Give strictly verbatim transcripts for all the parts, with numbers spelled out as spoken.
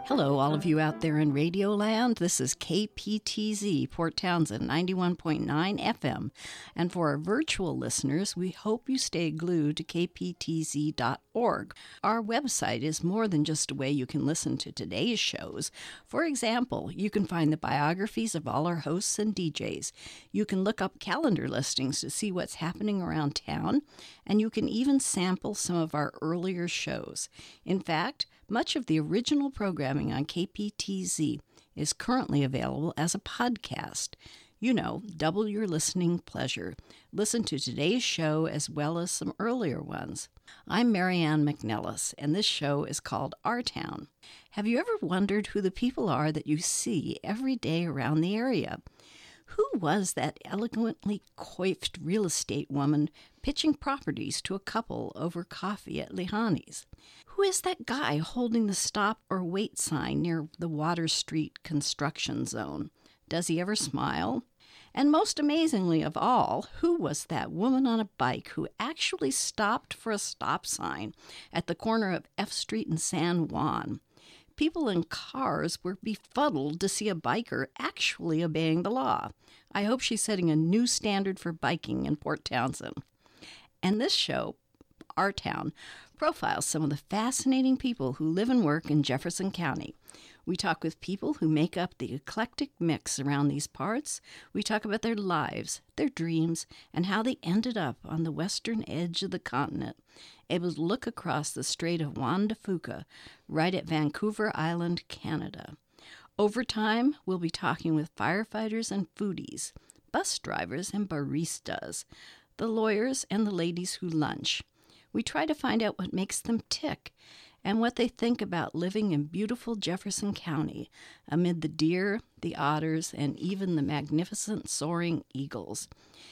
Hello, all of you out there in Radio Land. This is K P T Z, Port Townsend, ninety-one point nine F M. And for our virtual listeners, we hope you stay glued to K P T Z dot org. Our website is more than just a way you can listen to today's shows. For example, you can find the biographies of all our hosts and D Js. You can look up calendar listings to see what's happening around town, and you can even sample some of our earlier shows. In fact, much of the original programming on K P T Z is currently available as a podcast. You know, double your listening pleasure. Listen to today's show as well as some earlier ones. I'm Marianne McNellis, and this show is called Our Town. Have you ever wondered who the people are that you see every day around the area? Who was that elegantly coiffed real estate woman pitching properties to a couple over coffee at Lihani's? Who is that guy holding the stop or wait sign near the Water Street construction zone? Does he ever smile? And most amazingly of all, who was that woman on a bike who actually stopped for a stop sign at the corner of F Street and San Juan? People in cars were befuddled to see a biker actually obeying the law. I hope she's setting a new standard for biking in Port Townsend. And this show, Our Town, profiles some of the fascinating people who live and work in Jefferson County. We talk with people who make up the eclectic mix around these parts. We talk about their lives, their dreams, and how they ended up on the western edge of the continent, able to look across the Strait of Juan de Fuca, right at Vancouver Island, Canada. Over time, we'll be talking with firefighters and foodies, bus drivers and baristas, the lawyers and the ladies who lunch. We try to find out what makes them tick and what they think about living in beautiful Jefferson County amid the deer, the otters, and even the magnificent soaring eagles.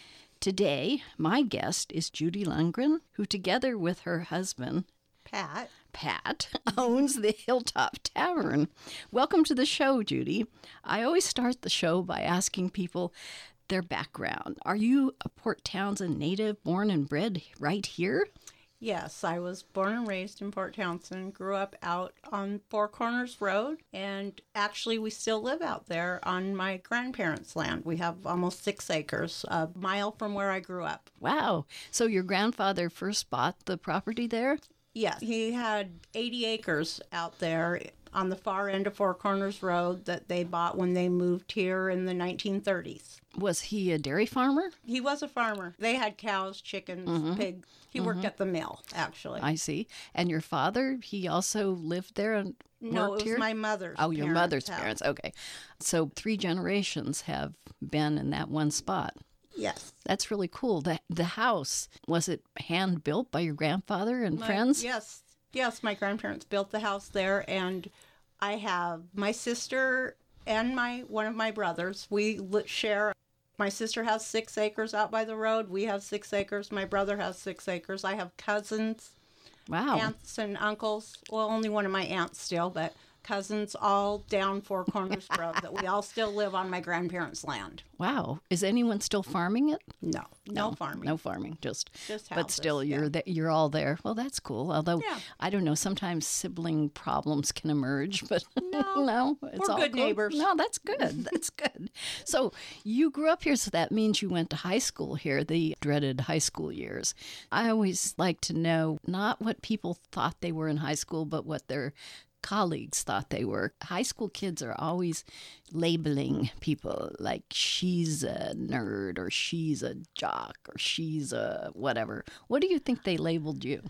Today, my guest is Judy Lundgren, who together with her husband, Pat, Pat, owns the Hilltop Tavern. Welcome to the show, Judy. I always start the show by asking people their background. Are you a Port Townsend native, born and bred right here? Yes, I was born and raised in Port Townsend, grew up out on Four Corners Road, and actually we still live out there on my grandparents' land. We have almost six acres, a mile from where I grew up. Wow. So your grandfather first bought the property there? Yes, he had eighty acres out there on the far end of Four Corners Road that they bought when they moved here in the nineteen thirties. Was he a dairy farmer? He was a farmer. They had cows, chickens, mm-hmm. pigs. He mm-hmm. worked at the mill, actually. I see. And your father, he also lived there and No, worked it was here? my mother's Oh, your parents' mother's house. parents. Okay. So three generations have been in that one spot. Yes. That's really cool. The, the house, was it hand built by your grandfather and My- friends? Yes. Yes, my grandparents built the house there, and I have my sister and my one of my brothers. We li- share. My sister has six acres out by the road. We have six acres. My brother has six acres. I have cousins, Wow. aunts and uncles. Well, only one of my aunts still, but cousins all down Four Corners Road that we all still live on my grandparents' land. Wow. Is anyone still farming it? No, no, farming. No farming. Just, Just but houses, still, you're yeah. th- you're all there. Well, that's cool. Although Yeah. I don't know, sometimes sibling problems can emerge, but No, no, it's we're all good cool. neighbors. No, that's good. That's good. So you grew up here, so that means you went to high school here, the dreaded high school years. I always like to know not what people thought they were in high school, but what their colleagues thought they were. High school kids are always labeling people like she's a nerd or she's a jock or she's a whatever. What do you think they labeled you?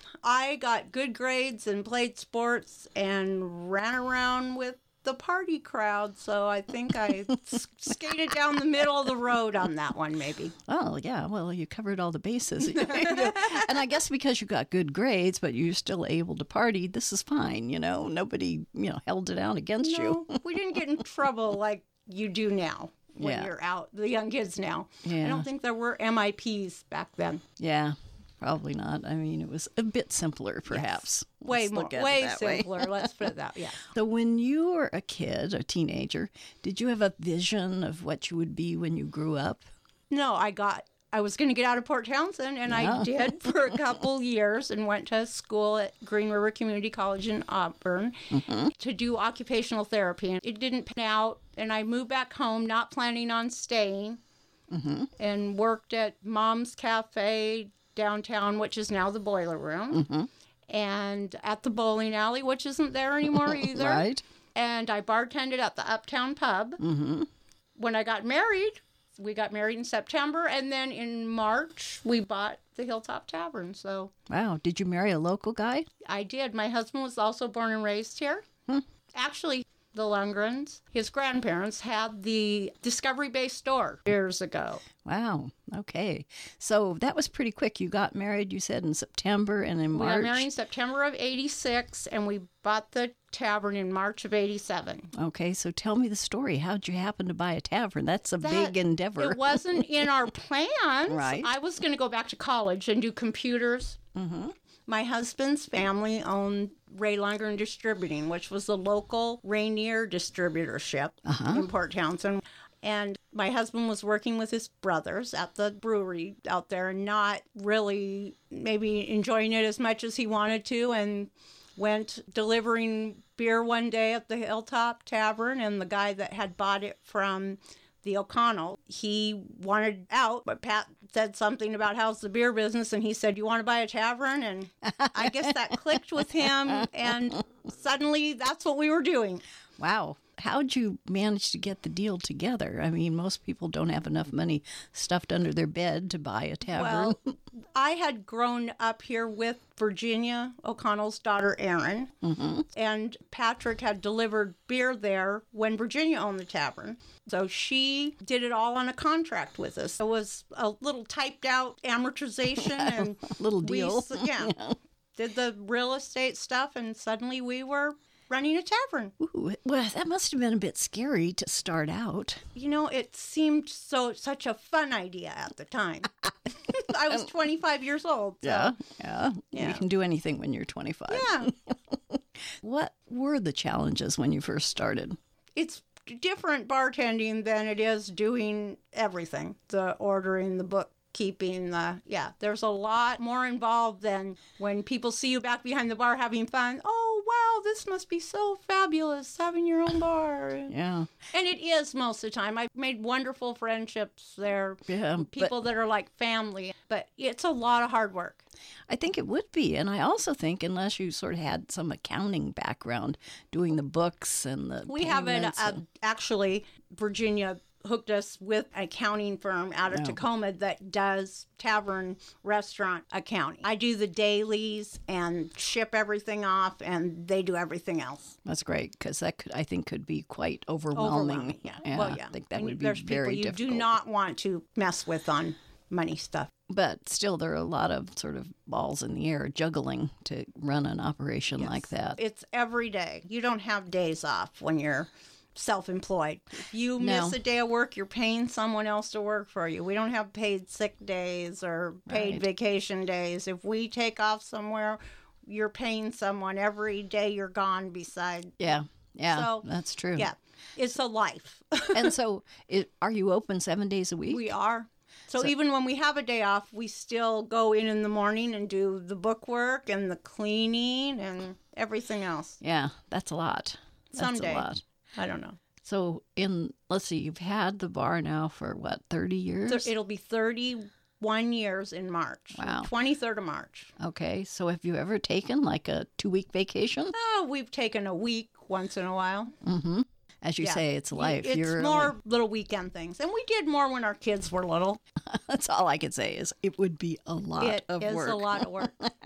I got good grades and played sports and ran around with the party crowd, so I think I s- skated down the middle of the road on that one, maybe. Oh, yeah. Well, you covered all the bases. And I guess because you got good grades, but you're still able to party, this is fine. You know, nobody, you know, held it out against No, you. we didn't get in trouble like you do now when Yeah. you're out, the young kids now. Yeah. I don't think there were M I Ps back then. Yeah, probably not. I mean, it was a bit simpler, perhaps. Way Let's more, look at it way that way. simpler. Let's put it that way. Yeah. So when you were a kid, a teenager, did you have a vision of what you would be when you grew up? No, I got I was going to get out of Port Townsend, and Yeah. I did for a couple years and went to school at Green River Community College in Auburn Mm-hmm. to do occupational therapy. And it didn't pan out, and I moved back home, not planning on staying, Mm-hmm. and worked at Mom's Cafe downtown, which is now the Boiler Room, Mm-hmm. and at the bowling alley, which isn't there anymore either. Right. And I bartended at the Uptown Pub. Mm-hmm. When I got married, we got married in September, and then in March, we bought the Hilltop Tavern. So Wow. Did you marry a local guy? I did. My husband was also born and raised here. Hmm. Actually, the Lundgrens, his grandparents, had the Discovery Bay store years ago. Wow. Okay. So that was pretty quick. You got married, you said, in September, and in We March. got married in September of eighty-six, and we bought the tavern in March of eighty-seven. Okay. So tell me the story. How'd you happen to buy a tavern? That's a That- big endeavor. It wasn't in our plans. Right. I was going to go back to college and do computers. Mm-hmm. My husband's family owned Ray Lundgren Distributing, which was the local Rainier distributorship Uh-huh. in Port Townsend. And my husband was working with his brothers at the brewery out there and not really maybe enjoying it as much as he wanted to, and went delivering beer one day at the Hilltop Tavern, and the guy that had bought it from the O'Connell, he wanted out, but Pat said something about how's the beer business, and he said, you want to buy a tavern? And I guess that clicked with him, and suddenly that's what we were doing. Wow. How'd you manage to get the deal together? I mean, most people don't have enough money stuffed under their bed to buy a tavern. Well, I had grown up here with Virginia O'Connell's daughter, Erin, Mm-hmm. and Patrick had delivered beer there when Virginia owned the tavern. So she did it all on a contract with us. It was a little typed out amortization and Little we deal. s- yeah, did the real estate stuff, and suddenly we were running a tavern. Ooh, well, that must have been a bit scary to start out. You know, it seemed so such a fun idea at the time. I was twenty-five years old. So. Yeah, yeah. Yeah. You can do anything when you're twenty-five. Yeah. What were the challenges when you first started? It's different bartending than it is doing everything. The ordering, the bookkeeping, the yeah. There's a lot more involved than when people see you back behind the bar having fun. Oh wow, this must be so fabulous having your own bar. Yeah, And it is most of the time. I've made wonderful friendships there. yeah. People that are like family, but it's a lot of hard work. I think it would be. And I also think unless you sort of had some accounting background doing the books and the We have an, payments uh, and- actually, Virginia hooked us with an accounting firm out of Oh. Tacoma that does tavern restaurant accounting. I do the dailies and ship everything off, and they do everything else. That's great because that could, I think, could be quite overwhelming. Overwhelming, yeah. Well, yeah. I think that And would be there's very people you difficult. do not want to mess with on money stuff. But still, there are a lot of sort of balls in the air juggling to run an operation like that. It's every day. You don't have days off when you're self-employed. If you No. miss a day of work, you're paying someone else to work for you. We don't have paid sick days or paid Right. vacation days. If we take off somewhere, you're paying someone every day you're gone beside. Yeah, yeah, So, that's true. Yeah, it's a life. And so, it, are you open seven days a week? We are. So, So- even when we have a day off, we still go in in the morning and do the book work and the cleaning and everything else. Yeah, that's a lot. That's Someday. a lot. I don't know. So, in let's see, you've had the bar now for what, thirty years? So it'll be thirty-one years in March. Wow. twenty-third of March. Okay, so have you ever taken like a two-week vacation? Oh, we've taken a week once in a while. Mm-hmm. As you Yeah. say, it's life. It's You're more only- little weekend things. And we did more when our kids were little. that's all I can say is it would be a lot It of is work. a lot of work.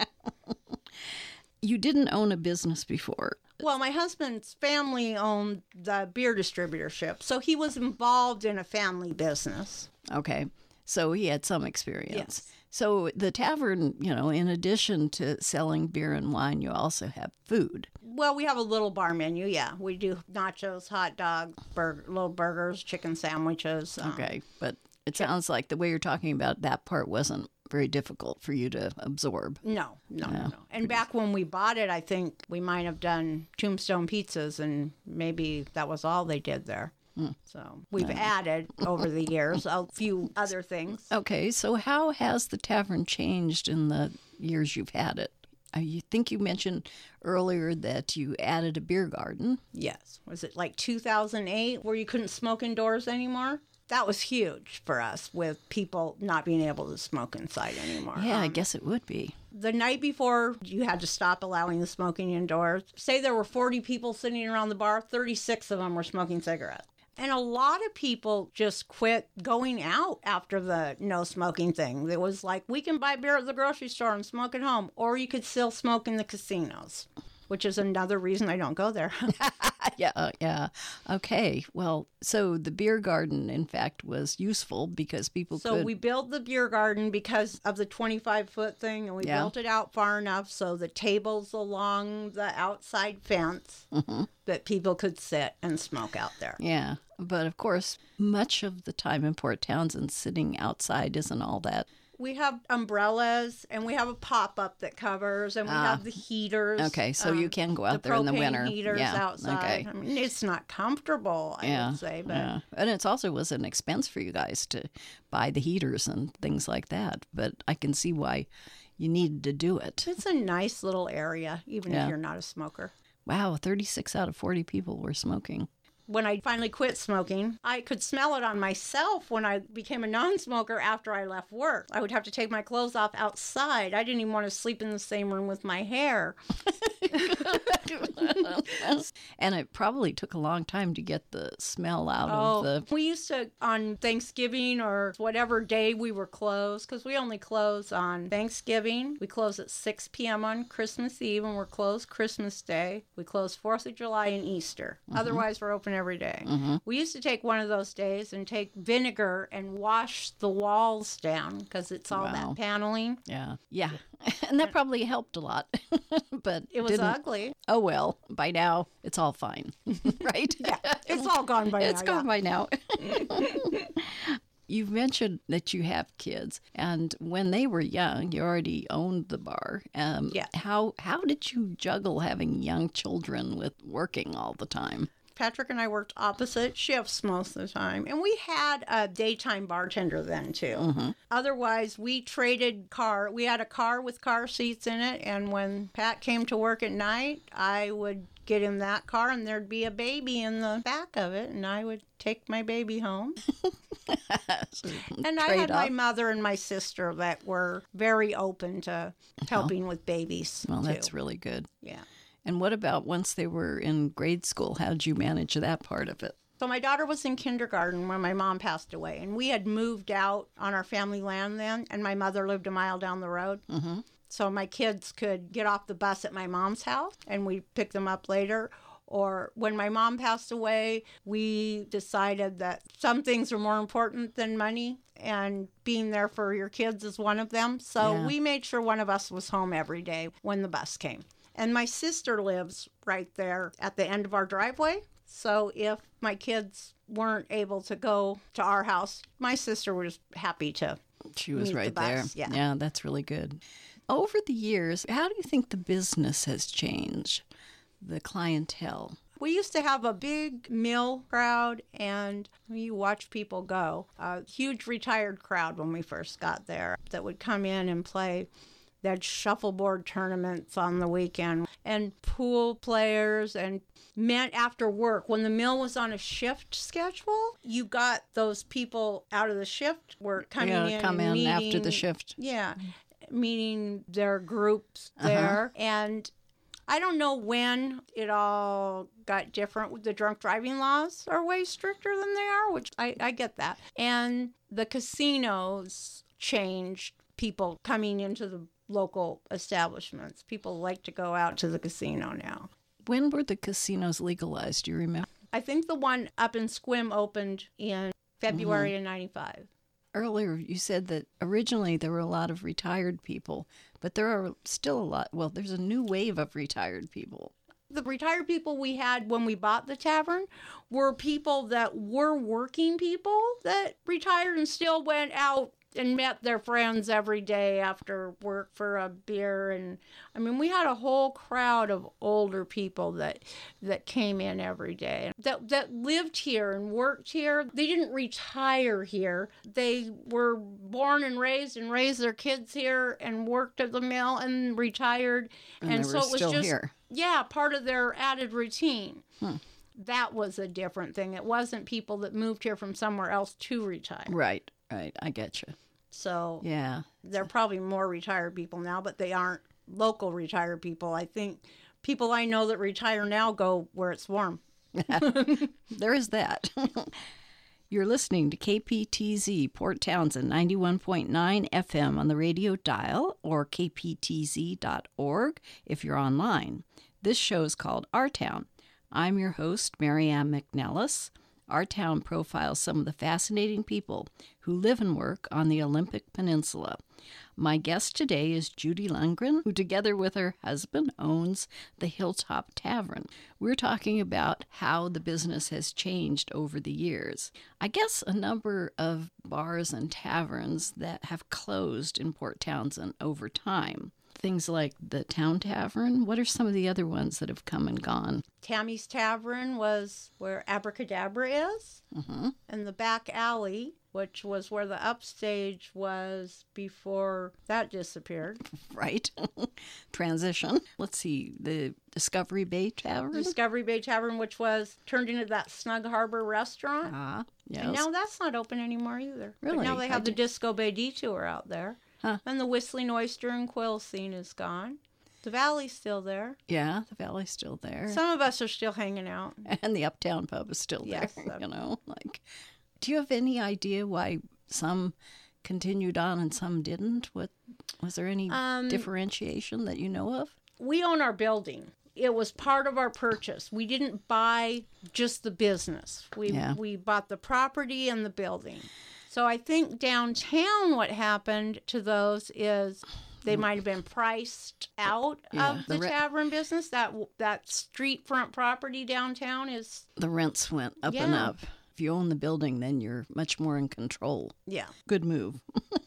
You didn't own a business before. Well, my husband's family owned the beer distributorship, so he was involved in a family business. Okay. So he had some experience. Yes. So the tavern, you know, in addition to selling beer and wine, you also have food. Well, we have a little bar menu, yeah. We do nachos, hot dogs, burger, little burgers, chicken sandwiches. um, Okay. But it sounds like the way you're talking about that part wasn't very difficult for you to absorb. No, no, Yeah, no, no. And back when we bought it, I think we might have done Tombstone pizzas, and maybe that was all they did there. Mm. So we've yeah. added over the years a few other things. Okay, so how has the tavern changed in the years you've had it? You think you mentioned earlier that you added a beer garden. Yes. Was it like two thousand eight where you couldn't smoke indoors anymore? That was huge for us with people not being able to smoke inside anymore. Yeah, um, I guess it would be. The night before you had to stop allowing the smoking indoors, say there were forty people sitting around the bar, thirty-six of them were smoking cigarettes. And a lot of people just quit going out after the no smoking thing. It was like, we can buy beer at the grocery store and smoke at home, or you could still smoke in the casinos, which is another reason I don't go there. yeah, uh, yeah. Okay. Well, so the beer garden, in fact, was useful because people so could... we built the beer garden because of the twenty-five foot thing, and we yeah. built it out far enough so the tables along the outside fence mm-hmm. that people could sit and smoke out there. Yeah. But, of course, much of the time in Port Townsend, sitting outside isn't all that. We have umbrellas, and we have a pop-up that covers, and we ah. have the heaters. Okay, so um, you can go out the there in the winter. The propane heaters yeah. outside. Okay. I mean, it's not comfortable, I yeah. would say. But yeah. And it also was an expense for you guys to buy the heaters and things like that. But I can see why you needed to do it. It's a nice little area, even yeah. if you're not a smoker. Wow, thirty-six out of forty people were smoking. When I finally quit smoking, I could smell it on myself when I became a non-smoker after I left work. I would have to take my clothes off outside. I didn't even want to sleep in the same room with my hair. And it probably took a long time to get the smell out oh, of the... We used to, on Thanksgiving or whatever day we were closed, because we only close on Thanksgiving. We close at six p.m. on Christmas Eve, and we're closed Christmas Day. We close fourth of July and Easter. Mm-hmm. Otherwise, we're open every day. Mm-hmm. We used to take one of those days and take vinegar and wash the walls down because it's all wow. that paneling. Yeah. Yeah. And that probably helped a lot. But it was didn't. ugly. Oh, well, by now it's all fine. Right? Yeah. It's all gone by it's now. It's gone yeah. by now. You've mentioned that you have kids, and when they were young, you already owned the bar. Um, yeah. How, how did you juggle having young children with working all the time? Patrick and I worked opposite shifts most of the time. And we had a daytime bartender then, too. Mm-hmm. Otherwise, we traded car. We had a car with car seats in it. And when Pat came to work at night, I would get in that car and there'd be a baby in the back of it. And I would take my baby home. And I had up. my mother and my sister that were very open to helping oh. with babies. Well, too. That's really good. Yeah. And what about once they were in grade school? How did you manage that part of it? So my daughter was in kindergarten when my mom passed away, and we had moved out on our family land then, and my mother lived a mile down the road. Mm-hmm. So my kids could get off the bus at my mom's house, and we'd pick them up later. Or when my mom passed away, we decided that some things are more important than money, and being there for your kids is one of them. So yeah. we made sure one of us was home every day when the bus came. And my sister lives right there at the end of our driveway. So if my kids weren't able to go to our house, my sister was happy to She was meet right the there. bus. Yeah. yeah, that's really good. Over the years, how do you think the business has changed, the clientele? We used to have a big mill crowd, and you watch people go. A huge retired crowd when we first got there that would come in and play. They had shuffleboard tournaments on the weekend and pool players and men after work. When the mill was on a shift schedule, you got those people out of the shift were coming yeah, in come and in meeting, after the shift. Yeah, meeting their groups there. Uh-huh. And I don't know when it all got different. The drunk driving laws are way stricter than they are, which I, I get that. And the casinos changed people coming into the local establishments. People like to go out to the casino now. When were the casinos legalized? Do you remember? I think the one up in Sequim opened in February mm-hmm. of ninety-five. Earlier, you said that originally there were a lot of retired people, but there are still a lot. Well, there's a new wave of retired people. The retired people we had when we bought the tavern were people that were working people that retired and still went out and met their friends every day after work for a beer. And I mean, we had a whole crowd of older people that that came in every day that that lived here and worked here. They didn't retire here. They were born and raised and raised their kids here and worked at the mill and retired. And, and they so were it was still just here. yeah, part of their added routine. Hmm. That was a different thing. It wasn't people that moved here from somewhere else to retire. Right, right. I get you. So Yeah. there are probably more retired people now, but they aren't local retired people. I think people I know that retire now go where it's warm. There is that. You're listening to K P T Z Port Townsend ninety-one point nine F M on the radio dial or k p t z dot org if you're online. This show is called Our Town. I'm your host, Marianne McNellis. Our Town profiles some of the fascinating people who live and work on the Olympic Peninsula. My guest today is Judy Lundgren, who together with her husband owns the Hilltop Tavern. We're talking about how the business has changed over the years. I guess a number of bars and taverns that have closed in Port Townsend over time. Things like the Town Tavern. What are some of the other ones that have come and gone? Tammy's Tavern was where Abracadabra is. Mm-hmm. And the back alley, which was where the upstage was before that disappeared. Right. Transition. Let's see. The Discovery Bay Tavern. Discovery Bay Tavern, which was turned into that Snug Harbor restaurant. Ah, yes. And now that's not open anymore either. Really? But now they I have the did- Disco Bay Detour out there. Huh. And the Whistling Oyster and Quill scene is gone. The Valley's still there. Yeah, the Valley's still there. Some of us are still hanging out. And the Uptown Pub is still Yes, there, that- you know. Like, do you have any idea why some continued on and some didn't? What was there any Um, differentiation that you know of? We own our building. It was part of our purchase. We didn't buy just the business. We Yeah. we bought the property and the building. So I think downtown what happened to those is they might have been priced out Yeah, of the the re- tavern business. That that street front property downtown is The rents went up and Yeah. up. If you own the building, then you're much more in control. yeah. Good move.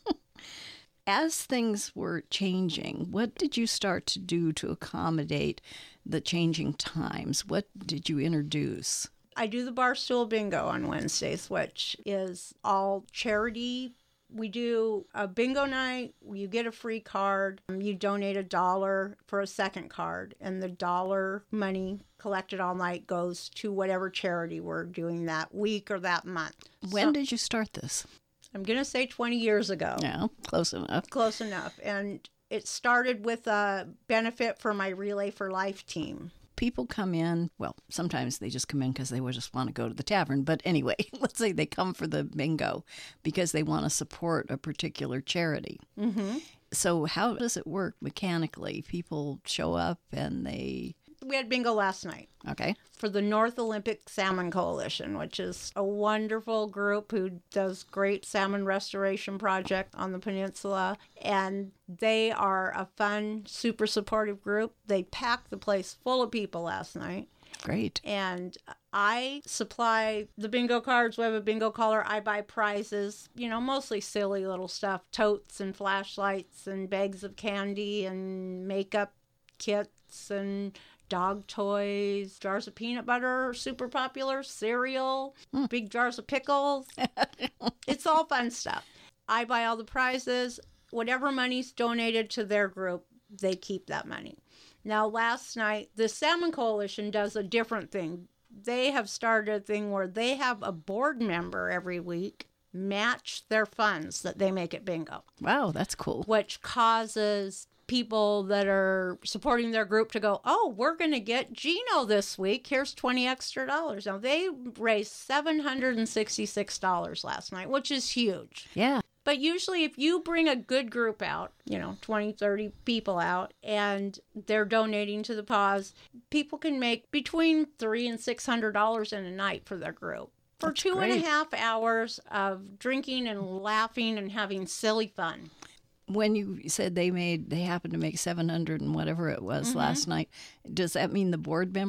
As things were changing, what did you start to do to accommodate the changing times? What did you introduce? I do the Barstool Bingo on Wednesdays, which is all charity. We do a bingo night. You get a free card. You donate a dollar for a second card, and the dollar money collected all night goes to whatever charity we're doing that week or that month. When So, did you start this? I'm going to say twenty years ago. Yeah, close enough. Close enough. And it started with a benefit for my Relay for Life team. People come in, well, sometimes they just come in because they would just want to go to the tavern. But anyway, let's say they come for the bingo because they want to support a particular charity. Mm-hmm. So how does it work mechanically? People show up and they, We had bingo last night okay, for the North Olympic Salmon Coalition, which is a wonderful group who does great salmon restoration project on the peninsula. And they are a fun, super supportive group. They packed the place full of people last night. great. And I supply the bingo cards. We have a bingo caller. I buy prizes, you know, mostly silly little stuff, totes and flashlights and bags of candy and makeup kits and dog toys, jars of peanut butter, super popular, cereal, Hmm. big jars of pickles. It's all fun stuff. I buy all the prizes. Whatever money's donated to their group, they keep that money. Now, last night, the Salmon Coalition does a different thing. They have started a thing where they have a board member every week match their funds that they make at bingo, Wow, that's cool. which causes people that are supporting their group to go, oh, we're going to get Gino this week. Here's twenty extra dollars. Now, they raised seven hundred sixty-six dollars last night, which is huge. Yeah, But usually if you bring a good group out, you know, twenty, thirty people out, and they're donating to the cause, people can make between three and six hundred dollars in a night for their group. For That's two and a great. half hours of drinking and laughing and having silly fun. when you said they made, they happened to make seven hundred and whatever it was Mm-hmm. last night, does that mean the board member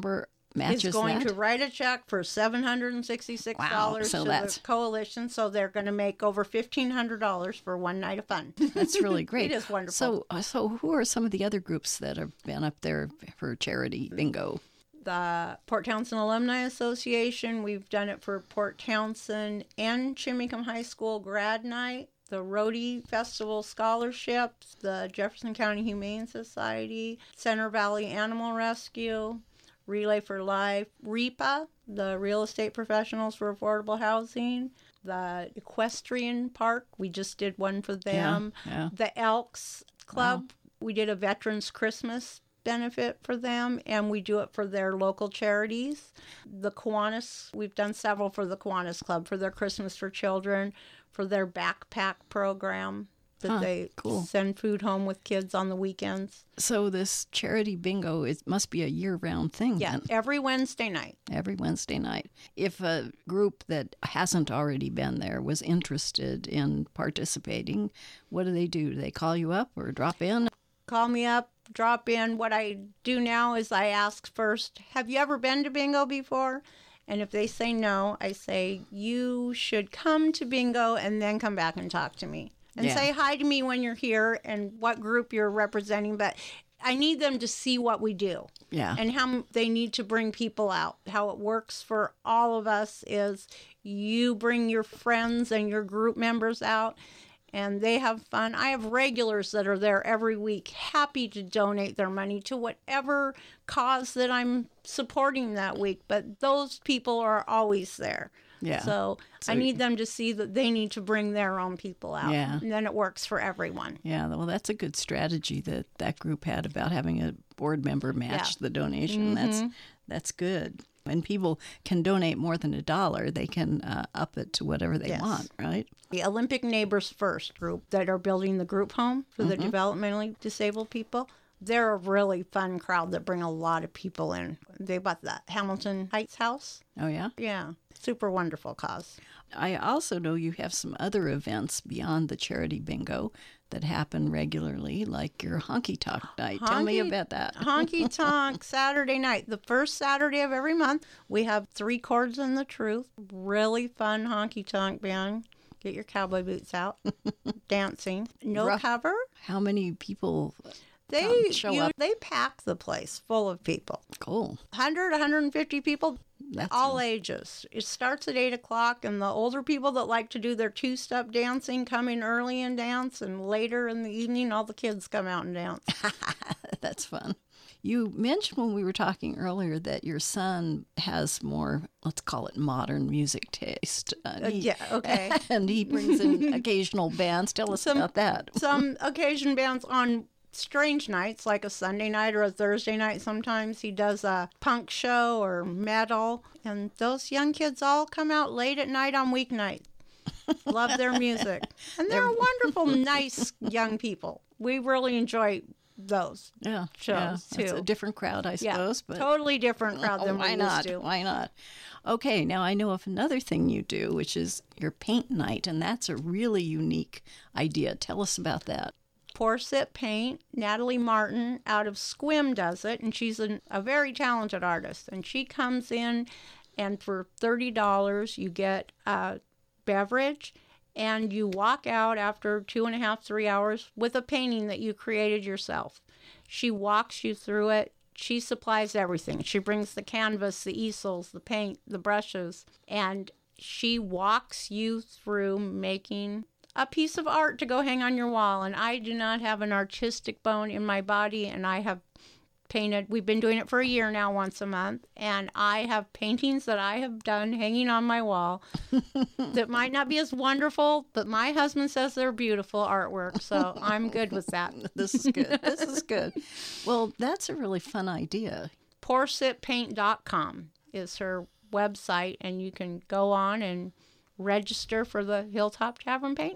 matches is going that? to write a check for seven hundred sixty-six dollars Wow, so to that's- the coalition. So they're going to make over fifteen hundred dollars for one night of fun. That's really great. It is wonderful. So, uh, so who are some of the other groups that have been up there for charity bingo? The Port Townsend Alumni Association, we've done it for Port Townsend and Chimicum High School grad night. The Rhodey Festival Scholarships, the Jefferson County Humane Society, Center Valley Animal Rescue, Relay for Life, REPA, the Real Estate Professionals for Affordable Housing, the Equestrian Park, we just did one for them, Yeah, yeah. the Elks Club, we did a Veterans Christmas benefit for them, and we do it for their local charities. The Kiwanis, we've done several for the Kiwanis Club, for their Christmas for Children, for their backpack program that Huh, they cool. send food home with kids on the weekends. So this charity bingo, it must be a year-round thing Yeah, then, every Wednesday night. every Wednesday night. If a group that hasn't already been there was interested in participating, what do they do? Do they call you up or drop in? Call me up, drop in. What I do now is I ask first, have you ever been to bingo before? And if they say no, I say, you should come to bingo and then come back and talk to me. And Yeah. say hi to me when you're here and what group you're representing. But I need them to see what we do Yeah. and how m- they need to bring people out. How it works for all of us is you bring your friends and your group members out and they have fun. I have regulars that are there every week, happy to donate their money to whatever cause that I'm supporting that week. But those people are always there. Yeah. So, So- I need them to see that they need to bring their own people out. Yeah. And then it works for everyone. Yeah, well, that's a good strategy that that group had about having a board member match the donation. That's that's good. When people can donate more than a dollar, they can uh, up it to whatever they Yes. want, right? The Olympic Neighbors First group that are building the group home for the developmentally disabled people. They're a really fun crowd that bring a lot of people in. They bought the Hamilton Heights house. Oh, yeah? Yeah, super wonderful cause. I also know you have some other events beyond the charity bingo that happen regularly, like your honky tonk night. Tell me Honky- about that. Honky Tonk Saturday night. The first Saturday of every month, we have Three Chords and the Truth. Really fun honky tonk band. Get your cowboy boots out. Dancing. No Rough- cover. How many people? They Um, show you- up. They pack the place full of people. Cool. one hundred, one hundred fifty people, That's all ages. It starts at eight o'clock, and the older people that like to do their two-step dancing come in early and dance, and later in the evening, all the kids come out and dance. That's fun. You mentioned when we were talking earlier that your son has more, let's call it modern music taste. Uh, he- yeah, okay. And he brings in occasional bands. Tell us Some- about that. Some occasion bands on strange nights, like a Sunday night or a Thursday night sometimes. He does a punk show or metal, and those young kids all come out late at night on weeknights. Love their music. And they're wonderful, nice young people. We really enjoy those. Yeah, shows, yeah. It's a too. different crowd, I Yeah, suppose. But totally different crowd Oh, than why we not? used to. Why not? Okay, now I know of another thing you do, which is your paint night, and that's a really unique idea. Tell us about that. Pour Sip Paint. Natalie Martin out of Squim does it, and she's an, a very talented artist. And she comes in, and for thirty dollars, you get a beverage, and you walk out after two and a half, three hours with a painting that you created yourself. She walks you through it. She supplies everything. She brings the canvas, the easels, the paint, the brushes, and she walks you through making a piece of art to go hang on your wall. And I do not have an artistic bone in my body, and I have painted, we've been doing it for a year now, once a month, and I have paintings that I have done hanging on my wall that might not be as wonderful, but my husband says they're beautiful artwork, so I'm good with that. This is good. This is good. Well, that's a really fun idea. pour sip paint dot com is her website, and you can go on and register for the Hilltop Tavern Paint Night.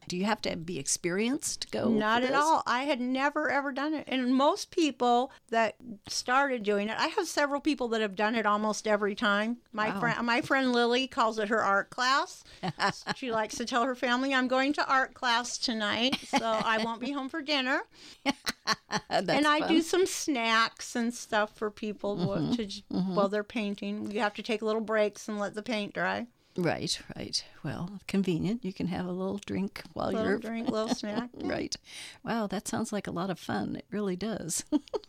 Do you have to be experienced to go? Not for at this? all. I had never, ever done it. And most people that started doing it, I have several people that have done it almost every time. My Wow. friend, my friend Lily calls it her art class. She likes to tell her family, I'm going to art class tonight, so I won't be home for dinner. That's and I fun. do some snacks and stuff for people Mm-hmm. to, mm-hmm. while they're painting. You have to take little breaks and let the paint dry. Right, right. Well, convenient. You can have a little drink while Little you're drink, little snack. right. Wow, that sounds like a lot of fun. It really does.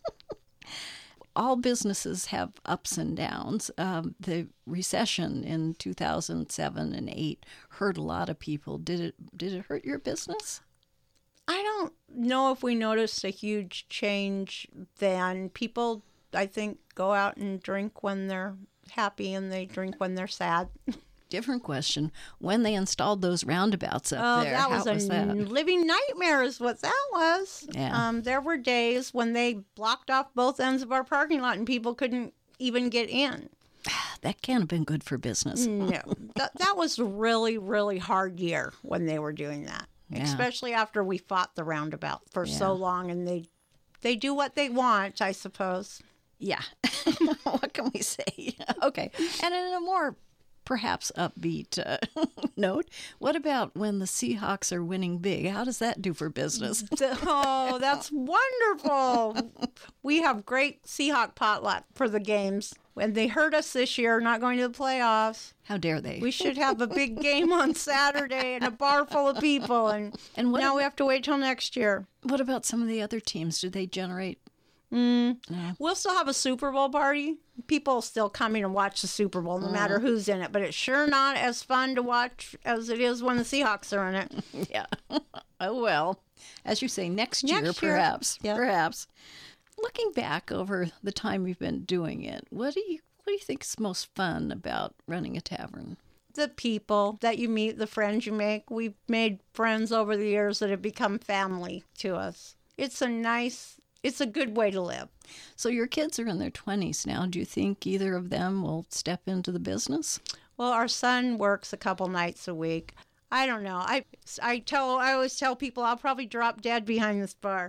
All businesses have ups and downs. Um, the recession in two thousand seven and eight hurt a lot of people. Did it? Did it hurt your business? I don't know if we noticed a huge change then. People, I think, go out and drink when they're happy and they drink when they're sad. Different question. When they installed those roundabouts up Oh, there, that how was was a that? living nightmare is what that was. Yeah. Um, there were days when they blocked off both ends of our parking lot and people couldn't even get in. That can't have been good for business. No, that, that was a really, really hard year when they were doing that, Yeah. especially after we fought the roundabout for Yeah. so long, and they they do what they want, I suppose. Yeah. What can we say? Okay. And in a more perhaps upbeat uh, note, what about when the Seahawks are winning big? How does that do for business? Oh, that's wonderful. We have great Seahawk potluck for the games. And they hurt us this year, not going to the playoffs. How dare they? We should have a big game on Saturday and a bar full of people. And, And what now ab- we have to wait till next year. What about some of the other teams? Do they generate? Mm. No. We'll still have a Super Bowl party. People still coming and watch the Super Bowl, no matter who's in it. But it's sure not as fun to watch as it is when the Seahawks are in it. Yeah. Oh, well. As you say, next year, Next year. perhaps. Yeah. Perhaps. Looking back over the time we've been doing it, what do you what do you think is most fun about running a tavern? The people that you meet, the friends you make. We've made friends over the years that have become family to us. It's a nice, it's a good way to live. So your kids are in their twenties now. Do you think either of them will step into the business? Well, our son works a couple nights a week. I don't know. I, I tell I always tell people I'll probably drop dead behind this bar.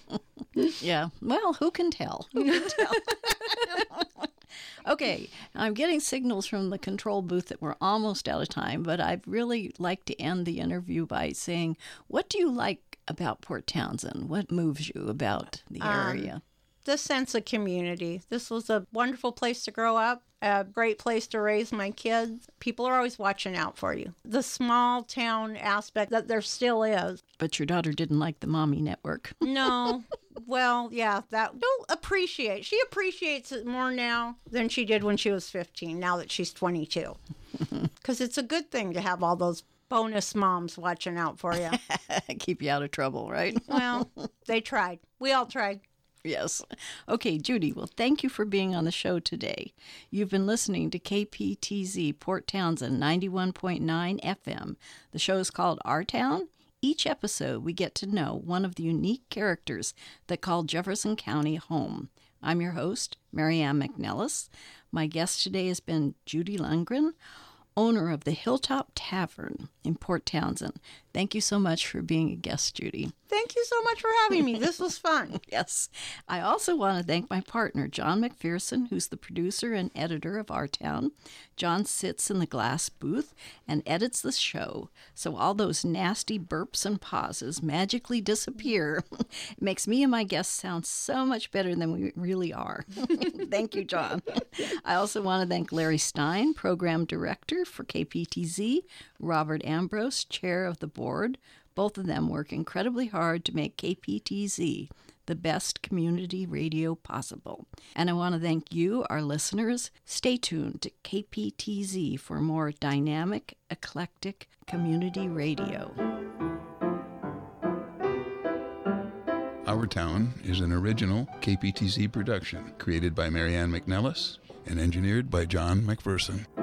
Yeah. Well, who can tell? Who can tell? Okay, I'm getting signals from the control booth that we're almost out of time, but I'd really like to end the interview by saying, what do you like about Port Townsend? What moves you about the area? The sense of community. This was a wonderful place to grow up, a great place to raise my kids. People are always watching out for you. The small town aspect that there still is. But your daughter didn't like the mommy network. No. Well, yeah, that don't appreciate. She appreciates it more now than she did when she was fifteen, now that she's twenty-two. Because it's a good thing to have all those bonus moms watching out for you. Keep you out of trouble, right? Well, they tried. We all tried. Yes. Okay, Judy, well, thank you for being on the show today. You've been listening to K P T Z Port Townsend ninety-one point nine F M. The show is called Our Town. Each episode, we get to know one of the unique characters that call Jefferson County home. I'm your host, Marianne McNellis. My guest today has been Judy Lundgren, owner of the Hilltop Tavern in Port Townsend. Thank you so much for being a guest, Judy. Thank you so much for having me. This was fun. Yes. I also want to thank my partner, John McPherson, who's the producer and editor of Our Town. John sits in the glass booth and edits the show, so all those nasty burps and pauses magically disappear. It makes me and my guests sound so much better than we really are. Thank you, John. I also want to thank Larry Stein, program director for K P T Z, Robert Ambrose, chair of the board. Both of them work incredibly hard to make K P T Z the best community radio possible. And I want to thank you, our listeners. Stay tuned to K P T Z for more dynamic, eclectic community radio. Our Town is an original K P T Z production created by Marianne McNellis and engineered by John McPherson.